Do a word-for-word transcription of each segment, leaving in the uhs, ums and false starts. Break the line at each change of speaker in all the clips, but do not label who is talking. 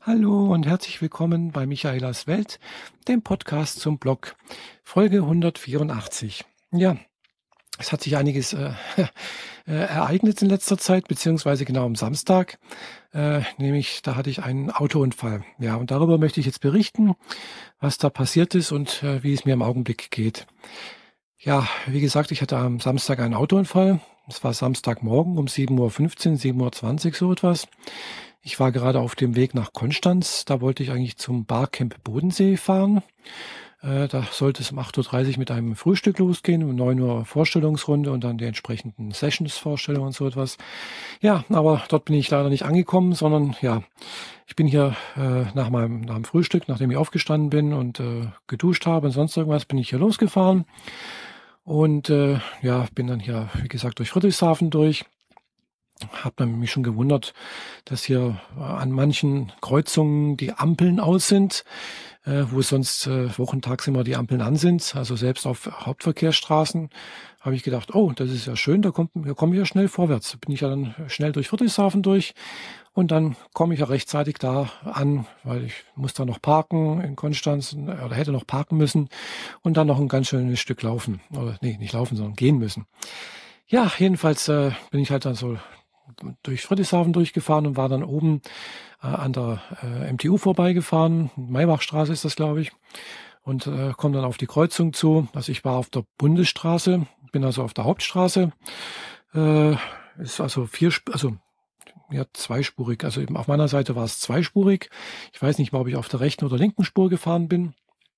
Hallo und herzlich willkommen bei Michaelas Welt, dem Podcast zum Blog, Folge hundertvierundachtzig. Ja, es hat sich einiges äh, äh, ereignet in letzter Zeit, beziehungsweise genau am Samstag, äh, nämlich da hatte ich einen Autounfall. Ja, und darüber möchte ich jetzt berichten, was da passiert ist und äh, wie es mir im Augenblick geht. Ja, wie gesagt, ich hatte am Samstag einen Autounfall. Es war Samstagmorgen um sieben Uhr fünfzehn, sieben Uhr zwanzig, so etwas. Ich war gerade auf dem Weg nach Konstanz. Da wollte ich eigentlich zum Barcamp Bodensee fahren. Äh, da sollte es um acht Uhr dreißig mit einem Frühstück losgehen, um neun Uhr Vorstellungsrunde und dann die entsprechenden Sessions-Vorstellungen und so etwas. Ja, aber dort bin ich leider nicht angekommen, sondern ja, ich bin hier äh, nach meinem nach dem Frühstück, nachdem ich aufgestanden bin und äh, geduscht habe und sonst irgendwas, bin ich hier losgefahren. Und äh, ja, bin dann hier, wie gesagt, durch Friedrichshafen durch. Hat man mich schon gewundert, dass hier äh, an manchen Kreuzungen die Ampeln aus sind, äh, wo sonst äh, wochentags immer die Ampeln an sind. Also selbst auf Hauptverkehrsstraßen habe ich gedacht, oh, das ist ja schön, da kommt, da komme ich ja schnell vorwärts. Da bin ich ja dann schnell durch Friedrichshafen durch und dann komme ich ja rechtzeitig da an, weil ich muss da noch parken in Konstanz oder hätte noch parken müssen und dann noch ein ganz schönes Stück laufen. Oder nee, nicht laufen, sondern gehen müssen. Ja, jedenfalls äh, bin ich halt dann so durch Friedrichshafen durchgefahren und war dann oben äh, an der äh, M T U vorbeigefahren. Maybachstraße ist das, glaube ich. Und äh, komme dann auf die Kreuzung zu. Also ich war auf der Bundesstraße, bin also auf der Hauptstraße. Äh, ist also vier, also ja, zweispurig. Also eben auf meiner Seite war es zweispurig. Ich weiß nicht mal, ob ich auf der rechten oder linken Spur gefahren bin.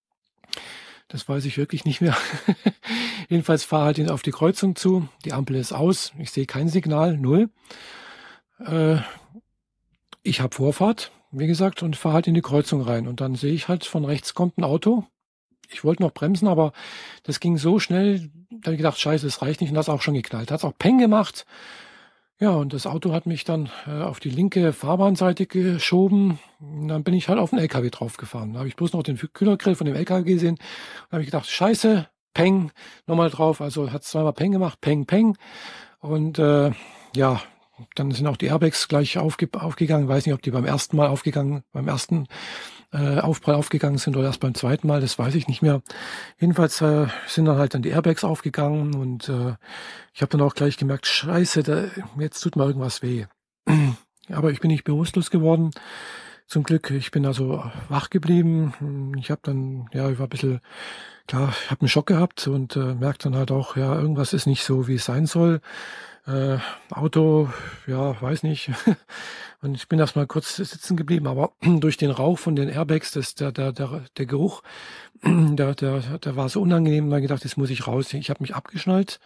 Das weiß ich wirklich nicht mehr. Jedenfalls fahre halt auf die Kreuzung zu. Die Ampel ist aus. Ich sehe kein Signal, null. Äh, ich habe Vorfahrt, wie gesagt, und fahre halt in die Kreuzung rein. Und dann sehe ich halt, von rechts kommt ein Auto. Ich wollte noch bremsen, aber das ging so schnell, da habe ich gedacht, scheiße, das reicht nicht. Und das hat auch schon geknallt. Hat auch Peng gemacht. Ja, und das Auto hat mich dann äh, auf die linke Fahrbahnseite geschoben. Und dann bin ich halt auf den L K W draufgefahren. Da habe ich bloß noch den Kühlergrill von dem L K W gesehen. Da habe ich gedacht, scheiße, Peng, nochmal drauf. Also hat zweimal Peng gemacht, Peng, Peng. Und äh, ja, dann sind auch die Airbags gleich aufge aufgegangen. Ich weiß nicht, ob die beim ersten Mal aufgegangen, beim ersten äh, Aufprall aufgegangen sind oder erst beim zweiten Mal, das weiß ich nicht mehr. Jedenfalls äh, sind dann halt dann die Airbags aufgegangen und äh, ich habe dann auch gleich gemerkt, scheiße, da, jetzt tut mir irgendwas weh. Aber ich bin nicht bewusstlos geworden. Zum Glück, ich bin also wach geblieben. Ich habe dann, ja, ich war ein bisschen, klar, ich habe einen Schock gehabt und äh, merkte dann halt auch, ja, irgendwas ist nicht so, wie es sein soll. Äh, Auto, ja, weiß nicht. Und ich bin erstmal kurz sitzen geblieben, aber durch den Rauch von den Airbags, das, der, der, der, der Geruch, der, der, der war so unangenehm, da habe ich gedacht, jetzt muss ich raus. Ich habe mich abgeschnallt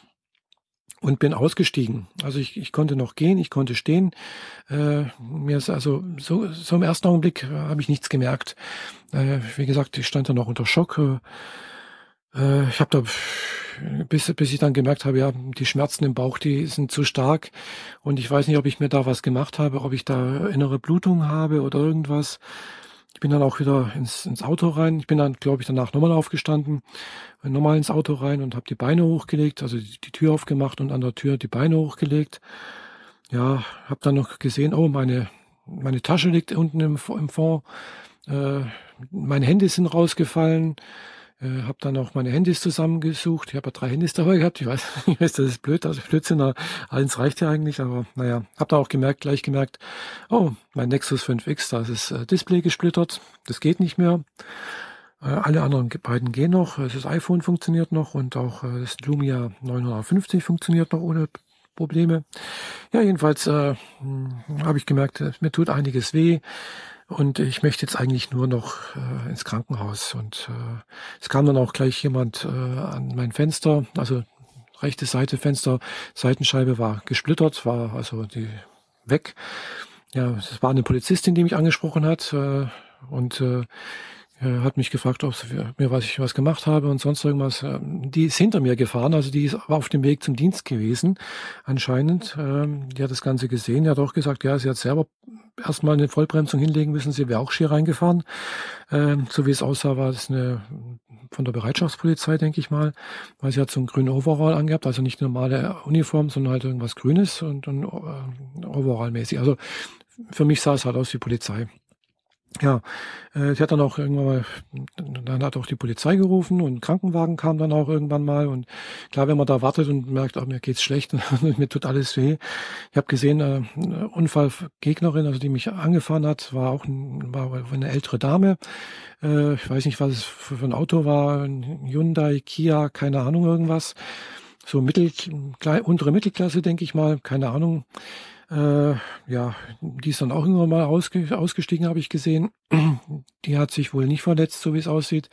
und bin ausgestiegen. Also ich, ich konnte noch gehen, ich konnte stehen. Äh, mir ist also so, so im ersten Augenblick äh, habe ich nichts gemerkt. Äh, wie gesagt, ich stand da noch unter Schock. Äh, ich habe da bis, bis ich dann gemerkt habe, ja, die Schmerzen im Bauch, die sind zu stark und ich weiß nicht, ob ich mir da was gemacht habe, ob ich da innere Blutung habe oder irgendwas. Ich bin dann auch wieder ins, ins Auto rein. Ich bin dann, glaube ich, danach nochmal aufgestanden, nochmal ins Auto rein und habe die Beine hochgelegt, also die, die Tür aufgemacht und an der Tür die Beine hochgelegt. Ja, habe dann noch gesehen, oh, meine, meine Tasche liegt unten im, im Fond. Äh, meine Hände sind rausgefallen. Äh, habe dann auch meine Handys zusammengesucht. Ich habe ja drei Handys dabei gehabt. Ich weiß, ich weiß, das ist blöd, also Blödsinn, aber eins reicht ja eigentlich. Aber naja, habe dann auch gemerkt, gleich gemerkt, oh, mein Nexus fünf X, da ist das äh, Display gesplittert. Das geht nicht mehr. Äh, alle anderen beiden gehen noch. Das iPhone funktioniert noch und auch äh, das Lumia neunhundertfünfzig funktioniert noch ohne Probleme. Ja, jedenfalls äh, habe ich gemerkt, äh, mir tut einiges weh. Und ich möchte jetzt eigentlich nur noch äh, ins Krankenhaus. Und äh, es kam dann auch gleich jemand äh, an mein Fenster, also rechte Seite Fenster, Seitenscheibe war gesplittert, war also die weg. Ja, es war eine Polizistin, die mich angesprochen hat äh, und äh, Er hat mich gefragt, ob mir was ich was gemacht habe und sonst irgendwas. Die ist hinter mir gefahren, also die war auf dem Weg zum Dienst gewesen, anscheinend. Die hat das Ganze gesehen, die hat auch gesagt, ja, sie hat selber erstmal eine Vollbremsung hinlegen müssen, sie wäre auch schier reingefahren. So wie es aussah, war das eine von der Bereitschaftspolizei, denke ich mal, weil sie hat so einen grünen Overall angehabt, also nicht eine normale Uniform, sondern halt irgendwas Grünes und, und Overall-mäßig. Also für mich sah es halt aus wie Polizei. Ja, äh, sie hat dann auch irgendwann mal dann hat auch die Polizei gerufen und 'n Krankenwagen kam dann auch irgendwann mal und klar, wenn man da wartet und merkt: „Oh, mir geht's schlecht und mir tut alles weh." Ich habe gesehen, äh, 'ne Unfallgegnerin, also die mich angefahren hat, war auch 'n war war 'ne ältere Dame. Äh, ich weiß nicht, was es für für 'n Auto war, 'n Hyundai, Kia, keine Ahnung, irgendwas. So mittel klei untere Mittelklasse, denke ich mal, keine Ahnung. Äh, ja, die ist dann auch irgendwann mal ausge ausgestiegen, habe ich gesehen. Die hat sich wohl nicht verletzt, so wie es aussieht.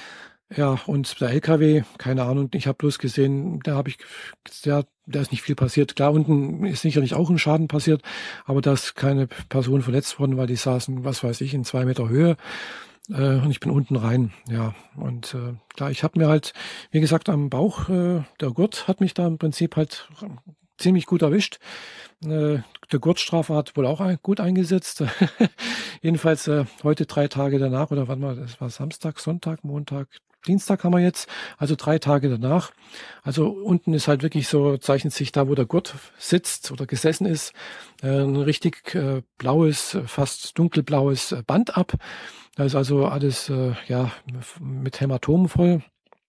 Ja, und der L K W, keine Ahnung, ich habe bloß gesehen, da habe ich der da ist nicht viel passiert. Klar, unten ist sicherlich auch ein Schaden passiert, aber da ist keine Person verletzt worden, weil die saßen, was weiß ich, in zwei Meter Höhe, äh, und ich bin unten rein, ja. Und, äh, klar, ich habe mir halt, wie gesagt, am Bauch, äh der Gurt hat mich da im Prinzip halt ziemlich gut erwischt. Äh, der Gurtstrafer hat wohl auch ein gut eingesetzt. Jedenfalls, äh, heute drei Tage danach oder wann war das? War Samstag, Sonntag, Montag, Dienstag haben wir jetzt, also drei Tage danach. Also unten ist halt wirklich so zeichnet sich da, wo der Gurt sitzt oder gesessen ist, äh, 'n richtig, äh, blaues, fast dunkelblaues äh, Band ab. Da ist also alles, äh, ja, f mit Hämatomen voll.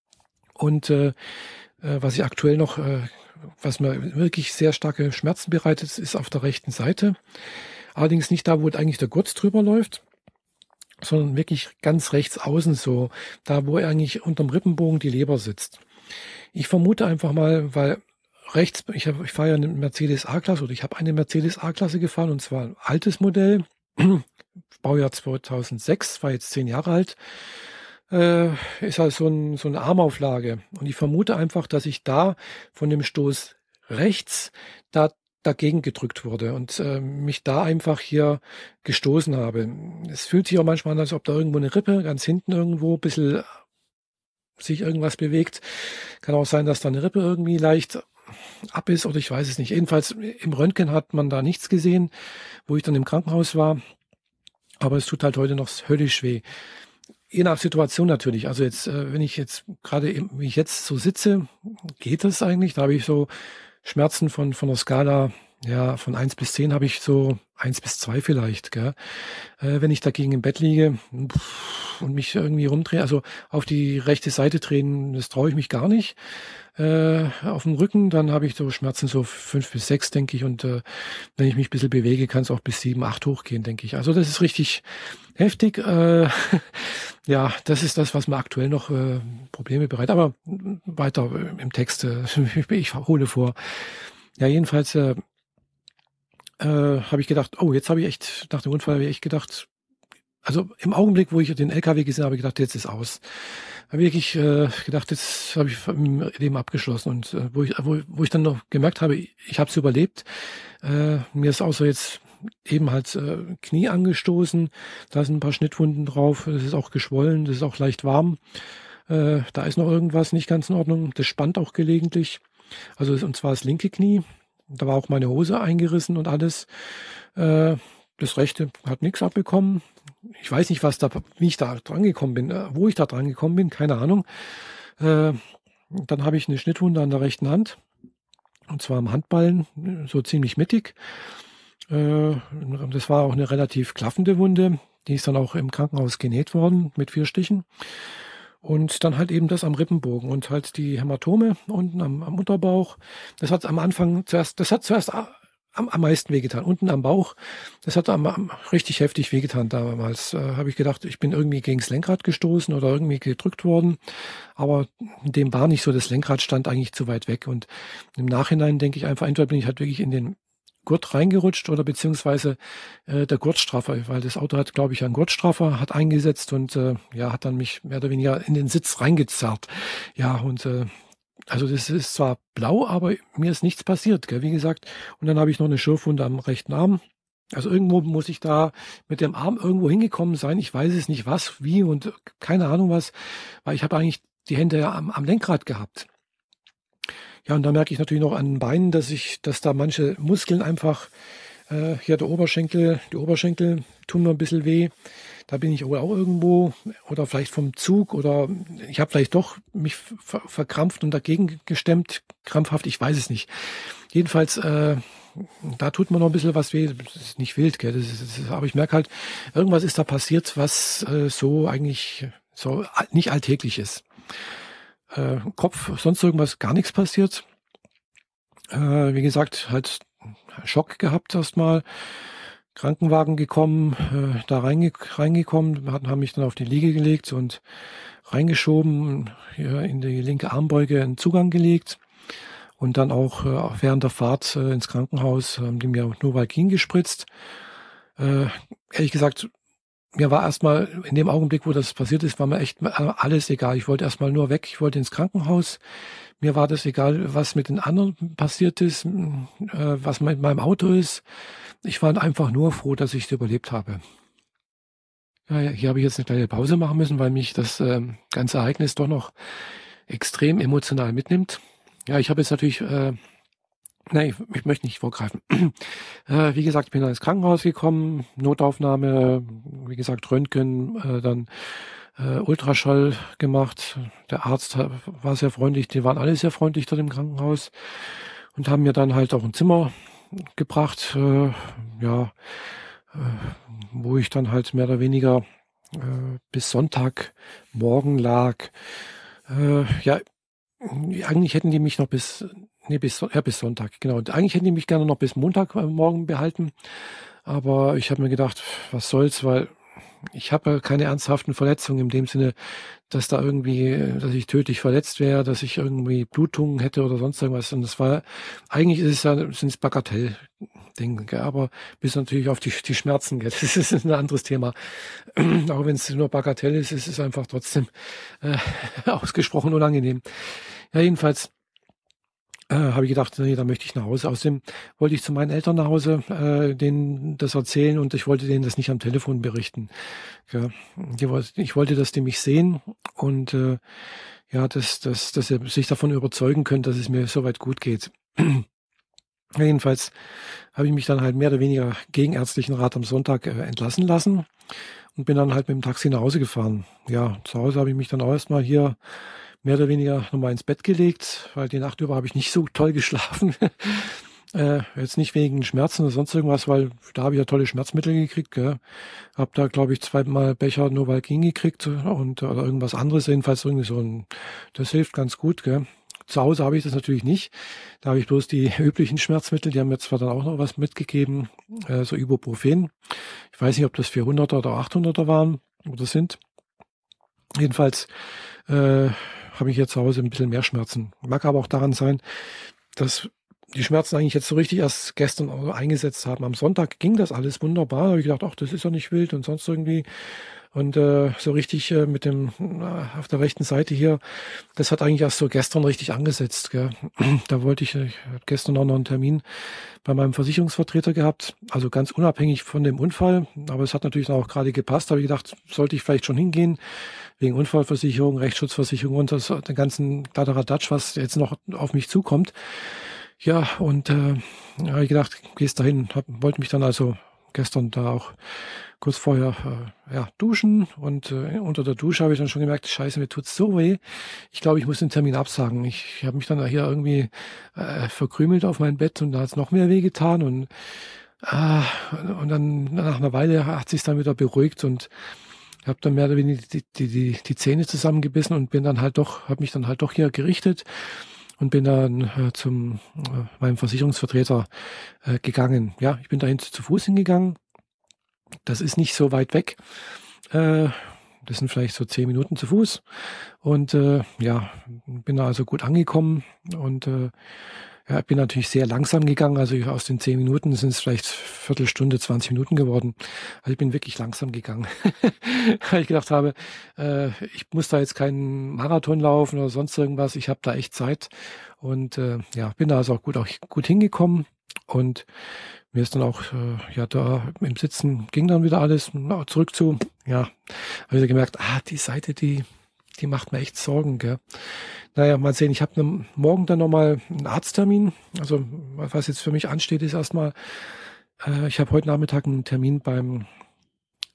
Und, äh, äh, was ich aktuell noch, äh was mir wirklich sehr starke Schmerzen bereitet, ist auf der rechten Seite. Allerdings nicht da, wo eigentlich der Gurt drüber läuft, sondern wirklich ganz rechts außen so, da wo eigentlich unterm Rippenbogen die Leber sitzt. Ich vermute einfach mal, weil rechts ich habe ich fahre ja 'ne Mercedes A-Klasse oder ich habe eine Mercedes A-Klasse gefahren und zwar 'n altes Modell, Baujahr zweitausendsechs, war jetzt zehn Jahre alt. Äh, ist halt so 'n so 'ne Armauflage. Und ich vermute einfach, dass ich da von dem Stoß rechts da dagegen gedrückt wurde und, äh, mich da einfach hier gestoßen habe. Es fühlt sich auch manchmal an, als ob da irgendwo 'ne Rippe ganz hinten irgendwo bisschen sich irgendwas bewegt. Kann auch sein, dass da 'ne Rippe irgendwie leicht ab ist oder ich weiß es nicht. Jedenfalls im Röntgen hat man da nichts gesehen, wo ich dann im Krankenhaus war. Aber es tut halt heute noch höllisch weh. Je nach Situation natürlich. Also jetzt, äh, wenn ich jetzt gerade eben wie ich jetzt so sitze, geht das eigentlich. Da habe ich so Schmerzen von von der Skala, ja, von eins bis zehn habe ich so eins bis zwei vielleicht, gell? Äh, wenn ich dagegen im Bett liege und mich irgendwie rumdrehe, also auf die rechte Seite drehen, das traue ich mich gar nicht. Äh, auf dem Rücken, dann habe ich so Schmerzen so fünf bis sechs, denke ich. Und, äh, wenn ich mich ein bisschen bewege, kann es auch bis sieben, acht hochgehen, denke ich. Also, das ist richtig heftig. Äh, ja, das ist das, was mir aktuell noch, äh, Probleme bereitet. Aber weiter äh, im Text, äh, ich hole vor. Ja, jedenfalls, äh, äh, habe ich gedacht: „Oh, jetzt habe ich echt" nach dem Unfall habe ich echt gedacht, also, im Augenblick, wo ich den L K W gesehen habe, habe ich gedacht: „Jetzt ist aus." Habe wirklich, äh, gedacht, jetzt habe ich m Leben abgeschlossen und, äh, wo ich wo wo ich dann noch gemerkt habe, ich habe es überlebt. Äh, mir ist außer jetzt eben halt, äh, Knie angestoßen. Da sind 'n paar Schnittwunden drauf. Es ist auch geschwollen, das ist auch leicht warm. Äh, da ist noch irgendwas nicht ganz in Ordnung. Das spannt auch gelegentlich. Also, und zwar das linke Knie. Da war auch meine Hose eingerissen und alles. Äh, das rechte hat nix abbekommen. Ich weiß nicht, was da wie ich da drangekommen bin, äh, wo ich da drangekommen bin, keine Ahnung. Äh, dann habe ich 'ne Schnittwunde an der rechten Hand, und zwar am Handballen, so ziemlich mittig. Äh, das war auch 'ne relativ klaffende Wunde. Die ist dann auch im Krankenhaus genäht worden mit vier Stichen. Und dann halt eben das am Rippenbogen und halt die Hämatome unten am am Unterbauch. Das hat am Anfang zuerst das hat zuerst a am am meisten wehgetan. Unten am Bauch, das hat am am richtig heftig wehgetan damals. Äh, habe ich gedacht, ich bin irgendwie gegens Lenkrad gestoßen oder irgendwie gedrückt worden. Aber dem war nicht so. Das Lenkrad stand eigentlich zu weit weg. Und im Nachhinein denke ich einfach, entweder bin ich halt wirklich in den Gurt reingerutscht oder beziehungsweise, äh, der Gurtstraffer, weil das Auto hat, glaube ich, einen Gurtstraffer hat eingesetzt und, äh, ja, hat dann mich mehr oder weniger in den Sitz reingezerrt. Ja, und, äh, also das ist zwar blau, aber mir ist nichts passiert, gell, wie gesagt. Und dann habe ich noch 'ne Schürfwunde am rechten Arm. Also irgendwo muss ich da mit dem Arm irgendwo hingekommen sein. Ich weiß es nicht was, wie und keine Ahnung was, weil ich habe eigentlich die Hände ja am am Lenkrad gehabt. Ja, und da merke ich natürlich noch an den Beinen, dass ich dass da manche Muskeln einfach äh, hier der Oberschenkel die Oberschenkel tun mir 'n bisschen weh. Da bin ich wohl auch irgendwo oder vielleicht vom Zug oder ich habe vielleicht doch mich ver verkrampft und dagegen gestemmt, krampfhaft, ich weiß es nicht. Jedenfalls, äh, da tut man noch ein bisschen was weh. Das ist nicht wild, gell? Das ist, das ist, aber ich merke halt, irgendwas ist da passiert, was äh, so eigentlich so all- nicht alltäglich ist. Äh, Kopf, sonst irgendwas, gar nichts passiert. Äh, wie gesagt, halt Schock gehabt erstmal. Krankenwagen gekommen, äh, da reinge reingekommen, hatten, haben mich dann auf die Liege gelegt und reingeschoben, hier in die linke Armbeuge einen Zugang gelegt und dann auch äh, während der Fahrt äh, ins Krankenhaus haben die mir Novalgin gespritzt. Äh, ehrlich gesagt, mir war erstmal in dem Augenblick, wo das passiert ist, war mir echt äh, alles egal. Ich wollte erstmal nur weg, ich wollte ins Krankenhaus. Mir war das egal, was mit den anderen passiert ist, m, äh, was mit meinem Auto ist. Ich war einfach nur froh, dass ich es überlebt habe. Ja, ja, hier habe ich jetzt eine kleine Pause machen müssen, weil mich das ähm, ganze Ereignis doch noch extrem emotional mitnimmt. Ja, ich habe jetzt natürlich, äh, nein, ich, ich möchte nicht vorgreifen. äh, wie gesagt, ich bin dann ins Krankenhaus gekommen, Notaufnahme, wie gesagt, Röntgen, äh, dann äh, Ultraschall gemacht. Der Arzt ha- war sehr freundlich, die waren alle sehr freundlich dort im Krankenhaus und haben mir dann halt auch ein Zimmer gebracht, äh, ja, äh, wo ich dann halt mehr oder weniger äh, bis Sonntagmorgen lag. Äh, ja, eigentlich hätten die mich noch bis, nee, bis, Son- ja, bis Sonntag, genau. Und eigentlich hätten die mich gerne noch bis Montagmorgen behalten. Aber ich habe mir gedacht, was soll's, weil ich habe ja keine ernsthaften Verletzungen in dem Sinne, dass da irgendwie, äh, dass ich tödlich verletzt wäre, dass ich irgendwie Blutungen hätte oder sonst irgendwas. Und das war, eigentlich ist es ja, sind es Bagatell-Dinge, gell? Aber bis natürlich auf die, die Schmerzen, gell? Das ist ein anderes Thema. Auch wenn es nur Bagatell ist, ist es einfach trotzdem äh, ausgesprochen unangenehm. Ja, jedenfalls äh, habe ich gedacht, nee, da möchte ich nach Hause. Außerdem wollte ich zu meinen Eltern nach Hause, äh, denen das erzählen und ich wollte denen das nicht am Telefon berichten. Ja, die woll- ich wollte, dass die mich sehen und äh, ja, dass, dass, dass sie sich davon überzeugen können, dass es mir soweit gut geht. Ja, jedenfalls habe ich mich dann halt mehr oder weniger gegen ärztlichen Rat am Sonntag äh, entlassen lassen und bin dann halt mit dem Taxi nach Hause gefahren. Ja, zu Hause habe ich mich dann auch erstmal hier mehr oder weniger nochmal ins Bett gelegt, weil die Nacht über habe ich nicht so toll geschlafen. Äh, jetzt nicht wegen Schmerzen oder sonst irgendwas, weil da habe ich ja tolle Schmerzmittel gekriegt. Gell. Habe da, glaube ich, zweimal Becher Novalgin gekriegt und oder irgendwas anderes, jedenfalls irgendwie so ein, das hilft ganz gut. Gell. Zu Hause habe ich das natürlich nicht. Da habe ich bloß die üblichen Schmerzmittel. Die haben mir zwar dann auch noch was mitgegeben, äh, so Ibuprofen. Ich weiß nicht, ob das vierhunderter oder achthunderter waren oder sind. Jedenfalls äh, habe ich jetzt zu Hause ein bisschen mehr Schmerzen. Mag aber auch daran sein, dass die Schmerzen eigentlich jetzt so richtig erst gestern eingesetzt haben. Am Sonntag ging das alles wunderbar. Da habe ich gedacht, ach, das ist ja nicht wild und sonst irgendwie. Und äh, so richtig äh, mit dem äh, auf der rechten Seite hier, das hat eigentlich erst so gestern richtig angesetzt. Gell. Da wollte ich, ich habe gestern auch noch einen Termin bei meinem Versicherungsvertreter gehabt, also ganz unabhängig von dem Unfall. Aber es hat natürlich auch gerade gepasst. Da habe ich gedacht, sollte ich vielleicht schon hingehen, wegen Unfallversicherung, Rechtsschutzversicherung und das, den ganzen Kladderadatsch, was jetzt noch auf mich zukommt. Ja, und äh, da habe ich gedacht, gehst dahin, hab, wollte mich dann also gestern da auch kurz vorher äh, ja, duschen und äh, unter der Dusche habe ich dann schon gemerkt, scheiße, mir tut's so weh. Ich glaube, ich muss den Termin absagen. Ich, ich habe mich dann hier irgendwie äh, verkrümelt auf mein Bett und da hat's noch mehr weh getan und ah, und dann nach einer Weile hat sich's dann wieder beruhigt und habe dann mehr oder weniger die, die, die, die Zähne zusammengebissen und bin dann halt doch, habe mich dann halt doch hier gerichtet und bin dann äh, zum äh, meinem Versicherungsvertreter äh, gegangen. Ja, ich bin dahin zu Fuß hingegangen. Das ist nicht so weit weg. Äh, das sind vielleicht so zehn Minuten zu Fuß. Und äh, ja, bin da also gut angekommen und äh, ja, bin natürlich sehr langsam gegangen. Also ich, aus den zehn Minuten sind es vielleicht Viertelstunde, zwanzig Minuten geworden. Also ich bin wirklich langsam gegangen. Weil ich gedacht habe, äh, ich muss da jetzt keinen Marathon laufen oder sonst irgendwas. Ich habe da echt Zeit. Und äh, ja, bin da also auch gut, auch gut hingekommen. Und mir ist dann auch, äh, ja, da im Sitzen ging dann wieder alles na, zurück zu, ja, habe ich gemerkt, ah, die Seite, die, die macht mir echt Sorgen, gell. Naja, mal sehen, ich habe ne, morgen dann nochmal einen Arzttermin. Also was jetzt für mich ansteht, ist erstmal, äh, ich habe heute Nachmittag einen Termin beim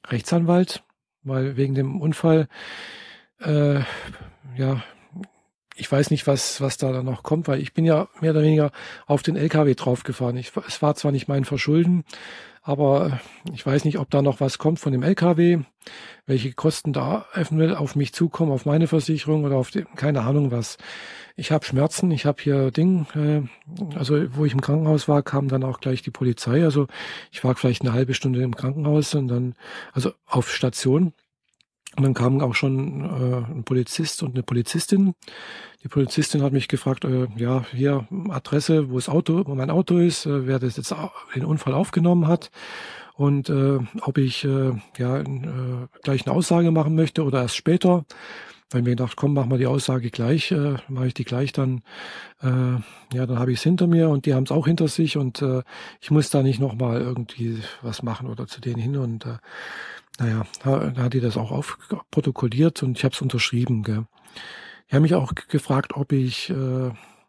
Rechtsanwalt, weil wegen dem Unfall, äh, ja, ich weiß nicht, was, was da dann noch kommt, weil ich bin ja mehr oder weniger auf den L K W draufgefahren. Ich, es war zwar nicht mein Verschulden, aber ich weiß nicht, ob da noch was kommt von dem L K W, welche Kosten da eventuell auf mich zukommen, auf meine Versicherung oder auf die, keine Ahnung was. Ich habe Schmerzen, ich habe hier Ding, äh, also wo ich im Krankenhaus war, kam dann auch gleich die Polizei. Also ich war vielleicht eine halbe Stunde im Krankenhaus und dann, also auf Station. Und dann kamen auch schon äh, ein Polizist und eine Polizistin. Die Polizistin hat mich gefragt, äh, ja, hier Adresse, wo das Auto, wo mein Auto ist, äh, wer das jetzt au- den Unfall aufgenommen hat und äh, ob ich äh, ja äh, gleich eine Aussage machen möchte oder erst später. Weil mir gedacht, komm, mach mal die Aussage gleich, äh, mache ich die gleich dann. Äh, ja, dann habe ich es hinter mir und die haben es auch hinter sich und äh, ich muss da nicht nochmal irgendwie was machen oder zu denen hin und äh, naja, da, da hat die das auch aufprotokolliert und ich habe es unterschrieben. Gell. Die haben mich auch g- gefragt, ob ich äh,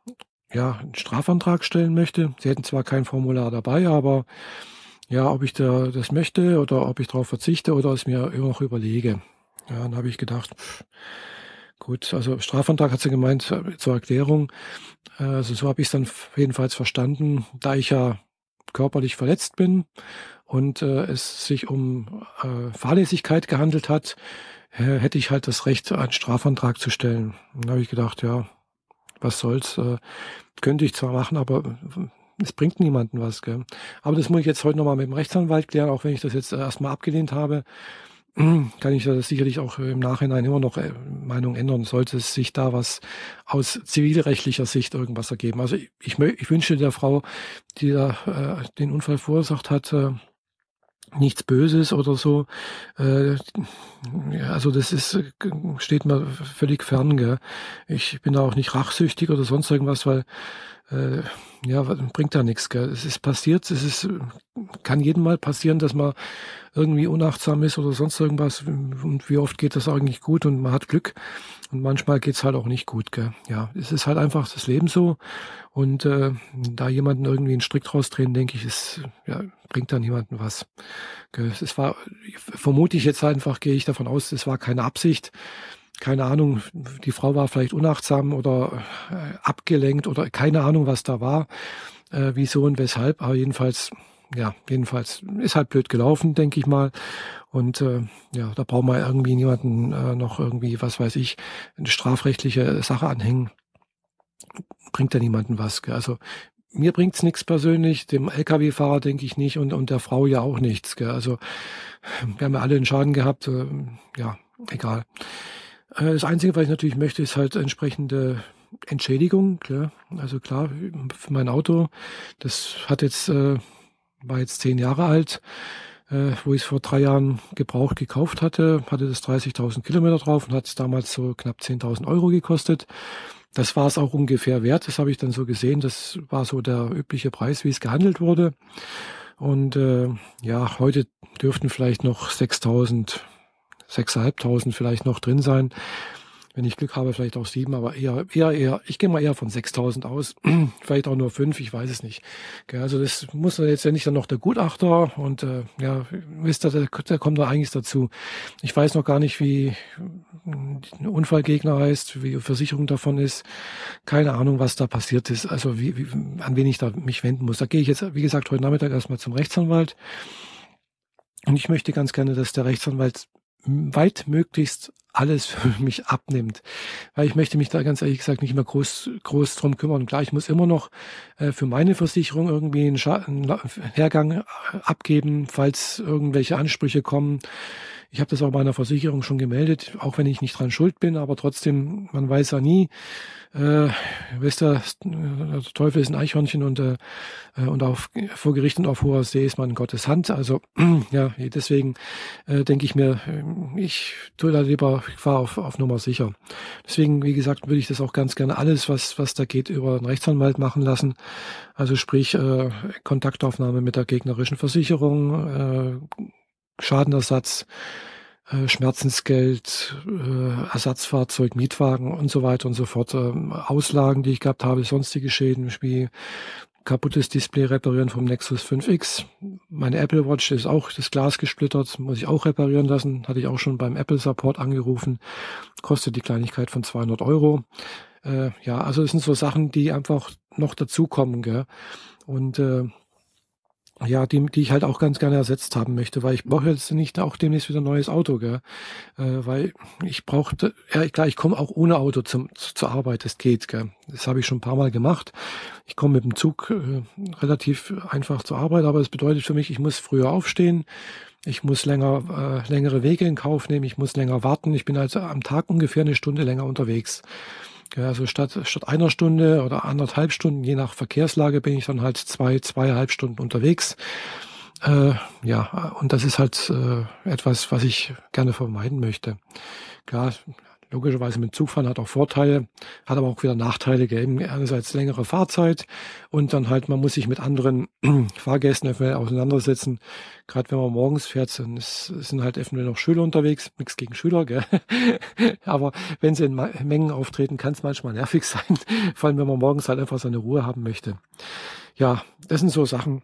ja einen Strafantrag stellen möchte. Sie hätten zwar kein Formular dabei, aber ja, ob ich da das möchte oder ob ich darauf verzichte oder es mir immer noch überlege. Ja, dann habe ich gedacht, pff, gut, also Strafantrag hat sie gemeint, äh, zur Erklärung. Äh, Also so habe ich es dann f- jedenfalls verstanden, da ich ja körperlich verletzt bin und äh, es sich um äh, Fahrlässigkeit gehandelt hat, äh, hätte ich halt das Recht, einen Strafantrag zu stellen. Dann habe ich gedacht, ja, was soll's, äh, könnte ich zwar machen, aber äh, es bringt niemanden was. Gell? Aber das muss ich jetzt heute nochmal mit dem Rechtsanwalt klären, auch wenn ich das jetzt äh, erstmal abgelehnt habe. Kann ich das sicherlich auch im Nachhinein immer noch äh, Meinung ändern, sollte es sich da was aus zivilrechtlicher Sicht irgendwas ergeben. Also ich, ich, mö- ich wünsche der Frau, die da äh, den Unfall verursacht hat, äh, nichts Böses oder so. Äh, ja, also das ist, äh, steht mir völlig fern. Gell? Ich bin da auch nicht rachsüchtig oder sonst irgendwas, weil äh, ja, bringt da nichts. Gell? Es ist passiert, es ist, kann jedem mal passieren, dass man irgendwie unachtsam ist oder sonst irgendwas. Und wie oft geht das eigentlich gut und man hat Glück. Und manchmal geht's halt auch nicht gut. Gell? Ja, es ist halt einfach das Leben so. Und äh, da jemanden irgendwie einen Strick draus drehen, denke ich, ist, ja, bringt da niemanden was. Gell? Es war, vermute ich jetzt einfach, gehe ich davon aus, es war keine Absicht. Keine Ahnung, die Frau war vielleicht unachtsam oder äh, abgelenkt oder keine Ahnung, was da war, äh, wieso und weshalb. Aber jedenfalls, ja, jedenfalls ist halt blöd gelaufen, denke ich mal. Und äh, ja, da braucht man irgendwie niemanden äh, noch irgendwie, was weiß ich, eine strafrechtliche Sache anhängen. Bringt ja niemanden was. Gell? Also mir bringt's nichts persönlich, dem L K W-Fahrer denke ich nicht und, und der Frau ja auch nichts. Gell? Also wir haben ja alle einen Schaden gehabt. Äh, ja, egal. Äh, Das Einzige, was ich natürlich möchte, ist halt entsprechende Entschädigung. Klar. Also klar, für mein Auto, das hat jetzt, äh, war jetzt zehn Jahre alt, äh, wo ich es vor drei Jahren gebraucht gekauft hatte, hatte das dreißigtausend Kilometer drauf und hat es damals so knapp zehntausend Euro gekostet. Das war es auch ungefähr wert, das habe ich dann so gesehen. Das war so der übliche Preis, wie es gehandelt wurde. Und äh, ja, heute dürften vielleicht noch sechstausend, sechstausendfünfhundert vielleicht noch drin sein. Wenn ich Glück habe, vielleicht auch sieben, aber eher, eher, eher, ich gehe mal eher von sechstausend aus. Vielleicht auch nur fünf, ich weiß es nicht. Gell, also das muss dann letztendlich dann noch der Gutachter und äh, ja, wisst ihr, der, der kommt da eigentlich dazu. Ich weiß noch gar nicht, wie ein Unfallgegner heißt, wie die Versicherung davon ist. Keine Ahnung, was da passiert ist, also wie, wie, an wen ich da mich wenden muss. Da gehe ich jetzt, wie gesagt, heute Nachmittag erstmal zum Rechtsanwalt. Und ich möchte ganz gerne, dass der Rechtsanwalt weit möglichst alles für mich abnimmt. Weil ich möchte mich da ganz ehrlich gesagt nicht mehr groß, groß drum kümmern. Klar, ich muss immer noch äh, für meine Versicherung irgendwie einen, Scha einen La- Hergang äh, abgeben, falls irgendwelche Ansprüche kommen. Ich habe das auch bei einer Versicherung schon gemeldet, auch wenn ich nicht dran schuld bin, aber trotzdem, man weiß ja nie. Äh, wisst ihr, der Teufel ist ein Eichhörnchen und, äh, und auf, vor Gericht und auf hoher See ist man in Gottes Hand. Also ja, deswegen äh, denke ich mir, ich tue da lieber, ich fahre auf, auf Nummer sicher. Deswegen, wie gesagt, würde ich das auch ganz gerne alles, was, was da geht, über einen Rechtsanwalt machen lassen. Also sprich, äh, Kontaktaufnahme mit der gegnerischen Versicherung, äh, Schadenersatz, äh, Schmerzensgeld, äh, Ersatzfahrzeug, Mietwagen und so weiter und so fort. Ähm, Auslagen, die ich gehabt habe, sonstige Schäden wie kaputtes Display reparieren vom Nexus fünf X. Meine Apple Watch ist auch das Glas gesplittert, muss ich auch reparieren lassen. Hatte ich auch schon beim Apple Support angerufen. Kostet die Kleinigkeit von zweihundert Euro. Äh, ja, also es sind so Sachen, die einfach noch dazukommen, gell? Und, äh, ja, die die ich halt auch ganz gerne ersetzt haben möchte, weil ich brauche jetzt nicht auch demnächst wieder 'n neues Auto, gell? Äh, weil ich brauchte ja klar, ich komme auch ohne Auto zum z zur Arbeit, das geht, gell? Das habe ich schon 'n paar Mal gemacht. Ich komme mit dem Zug, äh, relativ einfach zur Arbeit, aber es bedeutet für mich, ich muss früher aufstehen, ich muss länger äh, längere Wege in Kauf nehmen, ich muss länger warten. Ich bin also am Tag ungefähr 'ne Stunde länger unterwegs. Gell, also statt statt einer Stunde oder anderthalb Stunden, je nach Verkehrslage, bin ich dann halt zwei, zweieinhalb Stunden unterwegs. Äh, ja, und das ist halt, äh, etwas, was ich gerne vermeiden möchte. Klar, logischerweise mit Zugfahren hat auch Vorteile, hat aber auch wieder Nachteile, gell? Eben einerseits längere Fahrzeit und dann halt, man muss sich mit anderen Fahrgästen eventuell auseinandersetzen. Grad wenn man morgens fährt, dann ist sind halt eventuell noch Schüler unterwegs. Nix gegen Schüler, gell? Aber wenn sie in Ma Mengen auftreten, kann's manchmal nervig sein, vor allem wenn man morgens halt einfach seine Ruhe haben möchte. Ja, das sind so Sachen,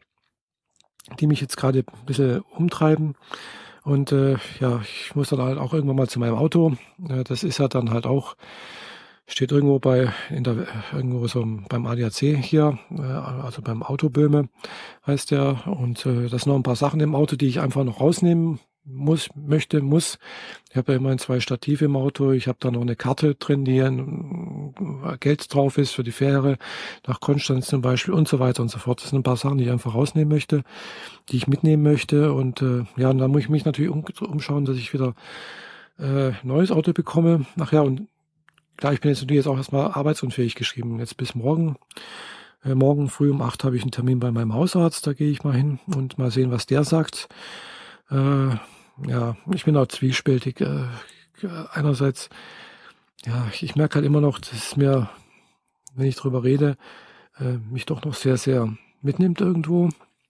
die mich jetzt grade bisschen umtreiben. Und, äh, ja, ich muss dann halt auch irgendwann mal zu meinem Auto. Äh, das ist ja dann halt auch steht irgendwo bei in der irgendwo so beim A D A C hier, äh, also beim Auto Böhme heißt der. Und, äh, da sind noch 'n paar Sachen im Auto, die ich einfach noch rausnehmen muss möchte muss. Ich habe ja immerhin zwei Stative im Auto. Ich habe da noch 'ne Karte drin, die n Geld drauf ist für die Fähre nach Konstanz zum Beispiel und so weiter und so fort. Das sind 'n paar Sachen, die ich einfach rausnehmen möchte, die ich mitnehmen möchte. Und, äh, ja, und dann muss ich mich natürlich um umschauen, dass ich wieder, äh, neues Auto bekomme. Ach ja, und klar, ich bin jetzt natürlich jetzt auch erst mal arbeitsunfähig geschrieben, jetzt bis morgen. Äh, morgen früh um acht habe ich 'n Termin bei meinem Hausarzt, da gehe ich mal hin und mal sehen, was der sagt. Äh, ja, ich bin auch zwiespältig. Äh, einerseits, ja, ich merke halt immer noch, dass es mir, wenn ich drüber rede, äh, mich doch noch sehr, sehr mitnimmt irgendwo.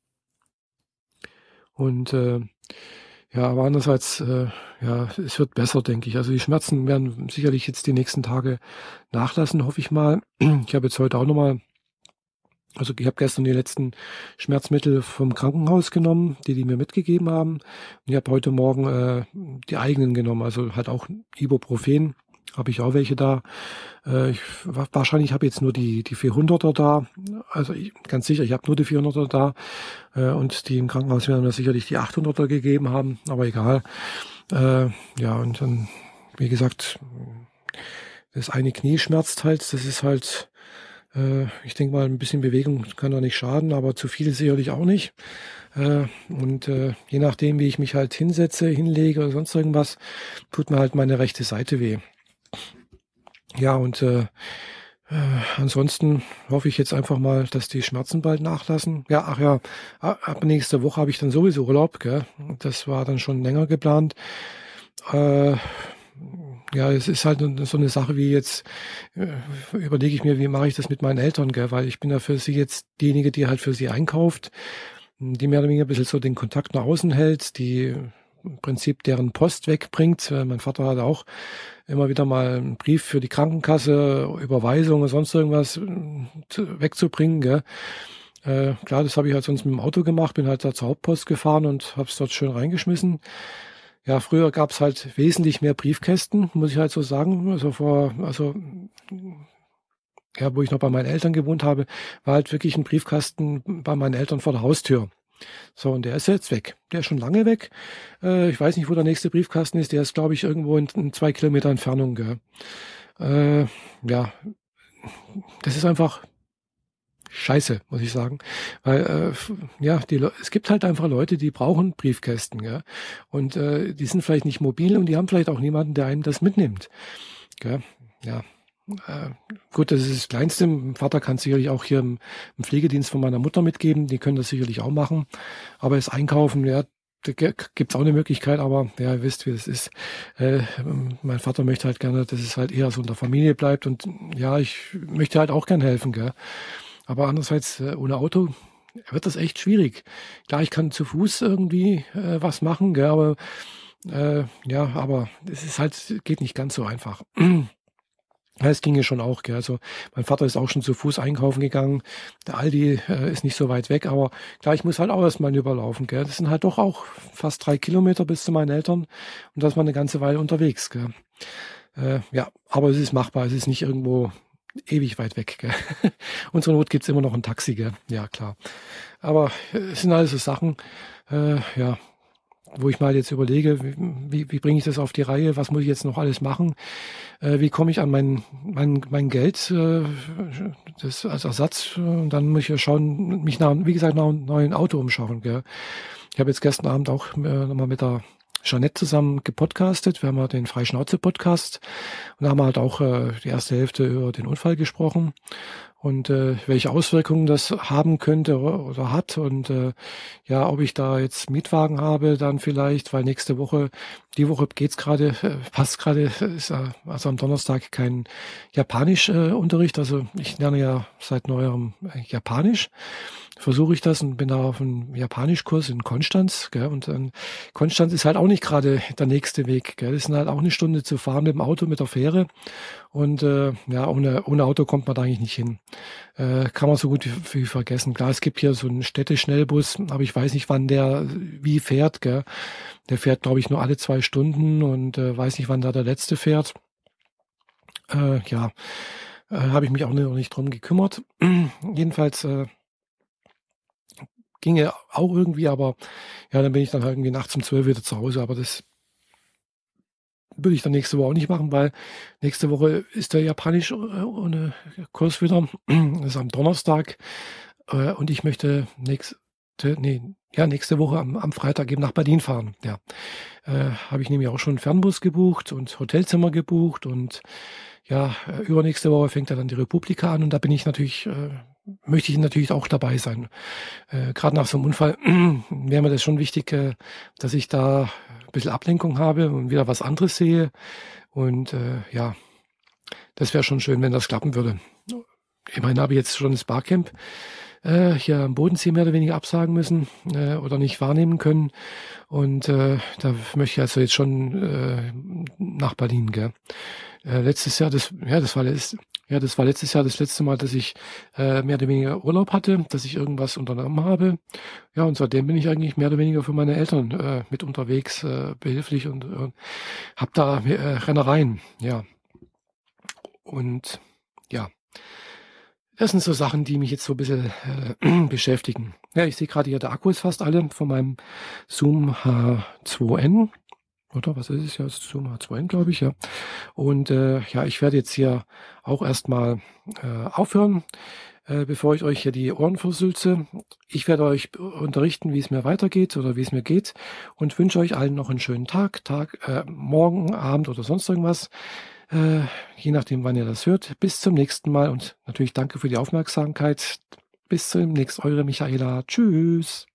Und, äh, ja, aber andererseits, äh, ja, es wird besser, denke ich. Also, die Schmerzen werden sicherlich jetzt die nächsten Tage nachlassen, hoffe ich mal. Ich habe jetzt heute auch noch mal also, ich habe gestern die letzten Schmerzmittel vom Krankenhaus genommen, die die mir mitgegeben haben. Und ich habe heute Morgen, äh, die eigenen genommen, also halt auch Ibuprofen, habe ich auch welche da. Äh, ich wa wahrscheinlich habe ich jetzt nur die die vierhunderter da. Also, ich ganz sicher, ich habe nur die vierhunderter da, äh, und die im Krankenhaus werden mir sicherlich die achthunderter gegeben haben, aber egal. Äh, ja, und dann, wie gesagt, das eine Knie schmerzt halt. Das ist halt äh, ich denke mal, 'n bisschen Bewegung kann da nicht schaden, aber zu viel sicherlich auch nicht. Äh, und, äh, je nachdem, wie ich mich halt hinsetze, hinlege oder sonst irgendwas, tut mir halt meine rechte Seite weh. Ja, und, äh, äh, ansonsten hoffe ich jetzt einfach mal, dass die Schmerzen bald nachlassen. Ja, ach ja, a ab nächster Woche habe ich dann sowieso Urlaub, gell? Das war dann schon länger geplant. Äh, ja, es ist halt so 'ne Sache wie jetzt, äh, überlege ich mir, wie mache ich das mit meinen Eltern, gell? Weil ich bin ja für sie jetzt diejenige, die halt für sie einkauft, die mehr oder weniger 'n bisschen so den Kontakt nach außen hält, die im Prinzip deren Post wegbringt. Äh, mein Vater hat auch immer wieder mal 'n Brief für die Krankenkasse, Überweisung oder sonst irgendwas zu wegzubringen, gell? Äh, klar, das habe ich halt sonst mit'm Auto gemacht, bin halt da zur Hauptpost gefahren und habe es dort schön reingeschmissen. Ja, früher gab's halt wesentlich mehr Briefkästen, muss ich halt so sagen. Also, vor also, ja, wo ich noch bei meinen Eltern gewohnt habe, war halt wirklich 'n Briefkasten bei meinen Eltern vor der Haustür. So, und der ist jetzt weg. Der ist schon lange weg. Äh, ich weiß nicht, wo der nächste Briefkasten ist. Der ist, glaube ich, irgendwo in in zwei Kilometer Entfernung, gell? Äh, ja, das ist einfach scheiße, muss ich sagen, weil, äh, f ja, die Leu es gibt halt einfach Leute, die brauchen Briefkästen, gell? Und, äh, die sind vielleicht nicht mobil und die haben vielleicht auch niemanden, der einem das mitnimmt, gell? Ja, äh, gut, das ist das Kleinste. Mein Vater kann's sicherlich auch hier im im Pflegedienst von meiner Mutter mitgeben. Die können das sicherlich auch machen. Aber das Einkaufen, ja, da g gibt's auch 'ne Möglichkeit, aber ja, ihr wisst, wie es ist. Äh, ähm, mein Vater möchte halt gerne, dass es halt eher so in der Familie bleibt und ja, ich möchte halt auch gern helfen, gell? Aber andererseits, äh, ohne Auto wird das echt schwierig. Klar, ich kann zu Fuß irgendwie, äh, was machen, gell, aber, äh, ja, aber es ist halt geht nicht ganz so einfach. Ja, es ginge schon auch, gell. Also, mein Vater ist auch schon zu Fuß einkaufen gegangen. Der Aldi, äh, ist nicht so weit weg, aber klar, ich muss halt auch erst mal rüberlaufen, gell? Das sind halt doch auch fast drei Kilometer bis zu meinen Eltern und da ist man 'ne ganze Weile unterwegs, gell? Äh, ja, aber es ist machbar. Es ist nicht irgendwo ewig weit weg, gell? Und zur Not gibt's immer noch ein Taxi, gell? Ja, klar. Aber äh, es sind alles so Sachen, äh, ja, wo ich mal jetzt überlege, wie, wie, wie bringe ich das auf die Reihe? Was muss ich jetzt noch alles machen? Äh, wie komme ich an mein, mein, mein Geld, äh, das als Ersatz? Und dann muss ich ja schauen, mich nach, wie gesagt, nach einem neuen Auto umschauen, gell? Ich habe jetzt gestern Abend auch äh, nochmal mit der Jeanette zusammen gepodcastet. Wir haben ja den Freischnauze-Podcast und da haben wir halt auch äh, die erste Hälfte über den Unfall gesprochen und äh, welche Auswirkungen das haben könnte oder, oder hat und äh, ja, ob ich da jetzt Mietwagen habe dann vielleicht, weil nächste Woche, die Woche geht's gerade, äh, passt gerade, ist äh, also am Donnerstag kein Japanisch-Unterricht, äh, Unterricht. Also ich lerne ja seit neuerem äh, Japanisch. Versuche ich das und bin da auf einem Japanischkurs in Konstanz, gell, und dann Konstanz ist halt auch nicht gerade der nächste Weg, gell. Das sind halt auch eine Stunde zu fahren mit dem Auto, mit der Fähre und äh, ja, ohne ohne Auto kommt man da eigentlich nicht hin. Äh, kann man so gut wie, wie vergessen. Klar, es gibt hier so einen Städteschnellbus, aber ich weiß nicht, wann der wie fährt, gell. Der fährt, glaube ich, nur alle zwei Stunden und äh, weiß nicht, wann da der letzte fährt. Äh, ja, äh, habe ich mich auch noch nicht drum gekümmert. Jedenfalls äh, ginge auch irgendwie, aber ja, dann bin ich dann halt irgendwie nachts um zwölf wieder zu Hause. Aber das würde ich dann nächste Woche auch nicht machen, weil nächste Woche ist der Japanisch äh, ohne Kurs wieder. Das ist am Donnerstag. Äh, und ich möchte nächste, nee, ja, nächste Woche am, am Freitag eben nach Berlin fahren. Ja, äh, habe ich nämlich auch schon einen Fernbus gebucht und Hotelzimmer gebucht und ja, äh, übernächste Woche fängt ja dann die Republika an und da bin ich natürlich, äh, möchte ich natürlich auch dabei sein. Äh, Gerade nach so einem Unfall wäre mir das schon wichtig, äh, dass ich da ein bisschen Ablenkung habe und wieder was anderes sehe. Und äh, ja, das wäre schon schön, wenn das klappen würde. Immerhin habe ich jetzt schon das Barcamp äh, hier am Bodensee mehr oder weniger absagen müssen äh, oder nicht wahrnehmen können. Und äh, da möchte ich also jetzt schon äh, nach Berlin, gell. Äh, letztes Jahr, das, ja, das war letzt, ja, das war letztes Jahr das letzte Mal, dass ich äh, mehr oder weniger Urlaub hatte, dass ich irgendwas unternommen habe. Ja, und seitdem bin ich eigentlich mehr oder weniger für meine Eltern äh, mit unterwegs, äh, behilflich und äh, hab da äh, Rennereien, ja. Und ja, das sind so Sachen, die mich jetzt so ein bisschen äh, beschäftigen. Ja, ich sehe gerade hier, der Akku ist fast alle von meinem Zoom H zwei N. Oder was ist es ja? Das Zoom H zwei N, glaube ich, ja. Und äh, ja, ich werde jetzt hier auch erstmal äh, aufhören, äh, bevor ich euch hier die Ohren versülze. Ich werde euch unterrichten, wie es mir weitergeht oder wie es mir geht und wünsche euch allen noch einen schönen Tag, Tag, äh, Morgen, Abend oder sonst irgendwas. Äh, je nachdem, wann ihr das hört. Bis zum nächsten Mal und natürlich danke für die Aufmerksamkeit. Bis zum nächsten, eure Michaela. Tschüss.